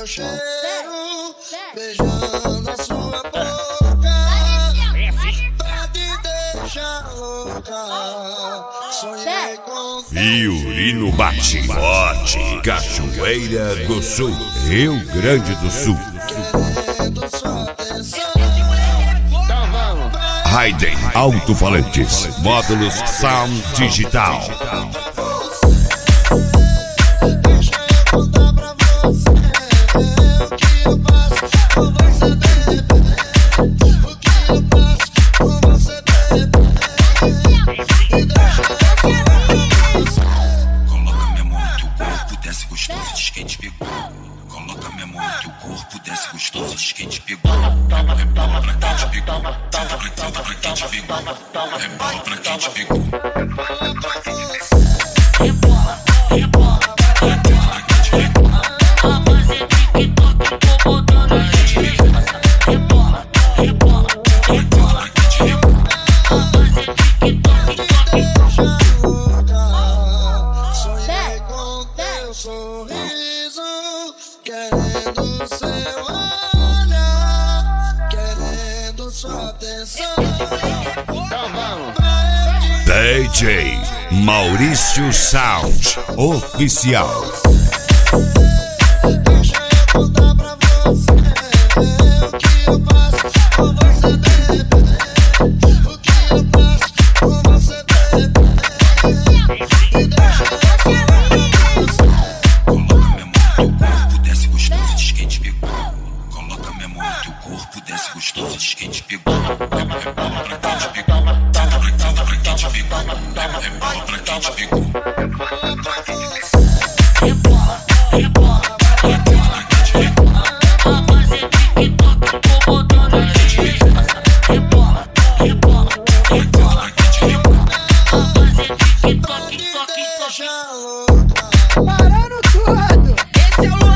meu cheiro, beijando a sua boca, pra te deixar louca. Sonhei com Fiorino bate forte, Cachoeira do Sul, Rio Grande do Sul. querendo sua atenção. Raiden Alto-Falantes, módulos Sound Digital. Deixa eu contar pra você o que eu passo com você, bebê. O que eu passo com você, bebê. Me deixa Coloca minha mão no teu corpo, desce gostoso de skate pegou. Coloca minha mão no teu corpo, desce gostoso de skate pegou. Rebola pra quem te pegou, senta pra quem te pegou. Rebola pra quem te pegou. Rebola, rebola, rebola pra quem te pegou. A base é TikTok, tô botando a gente. Rebola, rebola, rebola pra quem te pegou. A base é TikTok, sonhei com teu sorriso, querendo seu olhar, querendo sua atenção. DJ Maurício Sound Oficial. Deixa eu contar pra você o que eu passo com você, bebê. O que eu passo com você, bebê. Me deixa Coloca minha mão no teu corpo, desce gostoso de skate pegou. Coloca minha mão no teu corpo, desce gostoso de skate pegou. Rebola pra quem te pegou, senta pra quem te pegou. Rebola pra quem te pegou. Rebola, rebola, rebola pra quem te pegou. A base é TikTok, tô botando a gente. Rebola, rebola, rebola pra quem te pegou. A base é TikTok, toque, toque. deixa louca. Parando tudo! Esse é o